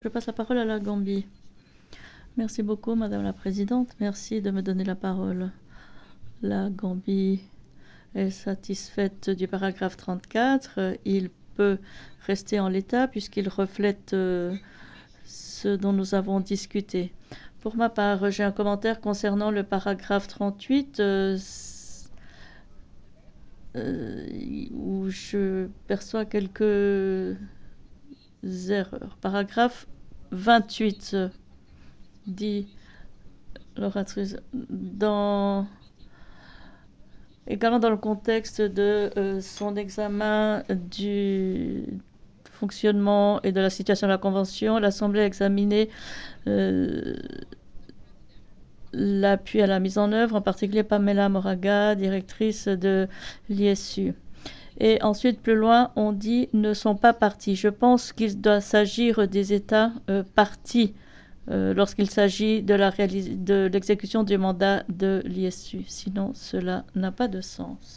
Je passe la parole à la Gambie. Merci beaucoup, Madame la Présidente. Merci de me donner la parole. La Gambie est satisfaite du paragraphe 34. Il peut rester en l'état puisqu'il reflète ce dont nous avons discuté. Pour ma part, j'ai un commentaire concernant le paragraphe 38 où je perçois quelques erreurs. Paragraphe 28 dit l'oratrice également dans le contexte de son examen du fonctionnement et de la situation de la Convention, l'Assemblée a examiné l'appui à la mise en œuvre, en particulier Pamela Moraga, directrice de l'ISU. Et ensuite, plus loin, on dit « ne sont pas partis ». Je pense qu'il doit s'agir des États partis lorsqu'il s'agit de l'exécution du mandat de l'ISU. Sinon, cela n'a pas de sens.